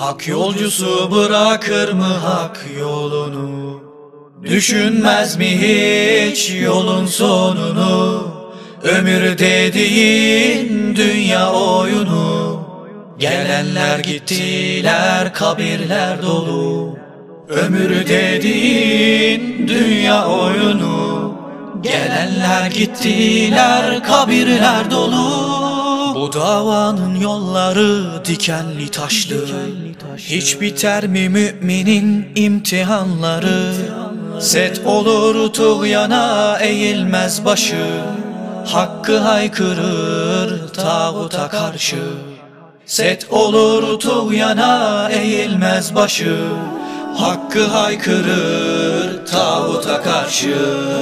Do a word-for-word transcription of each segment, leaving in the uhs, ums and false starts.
Hak yolcusu bırakır mı hak yolunu? Düşünmez mi hiç yolun sonunu? Ömür dediğin dünya oyunu. Gelenler gittiler, kabirler dolu. Ömür dediğin dünya oyunu. Gelenler gittiler, kabirler dolu. Bu davanın yolları dikenli taşlı. Hiç biter mi müminin imtihanları? Set olur tuğyana eğilmez başı. Hakkı haykırır tağuta karşı. Set olur tuğyana eğilmez başı. Hakkı haykırır tağuta karşı.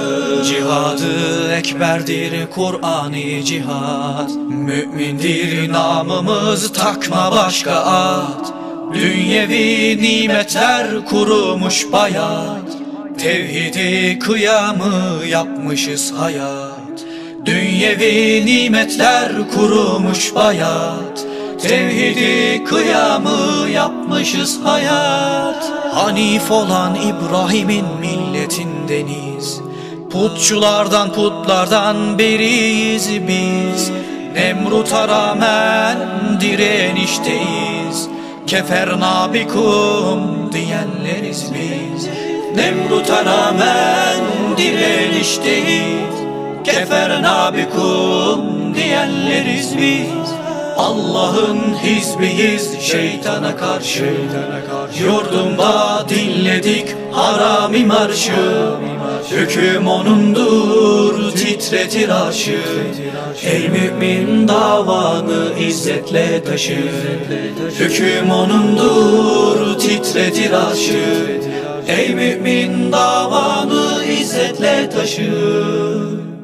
Cihadı ekberdir Kur'an-ı cihad. Mümindir namımız, takma başka ad. Dünyevi nimetler kurumuş bayat. Tevhidi kıyamı yapmışız hayat. Dünyevi nimetler kurumuş bayat. Tevhidi kıyamı yapmışız hayat. Hanif olan İbrahim'in milletindeniz. Putçulardan putlardan beriyiz biz. Nemrut'a rağmen direnişteyiz. Keferna bikum diyenleriz biz. Nemrut'a rağmen direnişteyiz. Keferna bikum diyenleriz biz. Allah'ın hizbiyiz şeytana karşı. Yurdumda dinledik harami marşı. Hüküm onundur, titretir arşı. Ey mümin davanı izzetle taşı. Hüküm onundur, titretir arşı. Ey mümin davanı izzetle taşı.